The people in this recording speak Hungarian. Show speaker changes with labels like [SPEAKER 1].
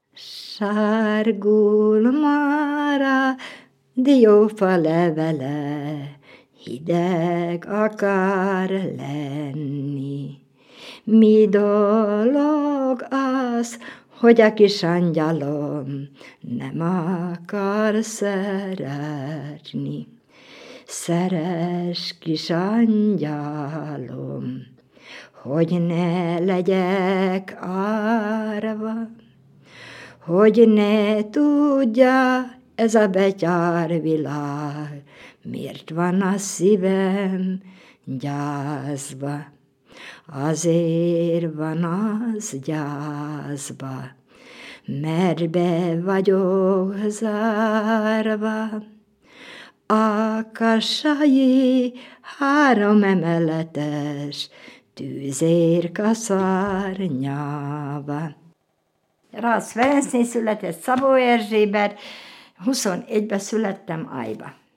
[SPEAKER 1] Sárgul már a diófa levele, hideg akar lenni. Mi dolog az, hogy a kis angyalom nem akar szeretni? Szeress, kis angyalom, hogy ne legyek árva, hogy ne tudja ez a betyár világ, miért van a szívem gyászba. Azért van az gyászba, mert be vagyok zárva a kassai 3 emeletes tűzérkaszárnyába. Rácz Ferencnél született Szabó Erzsébet, 21-ben születtem Ajba.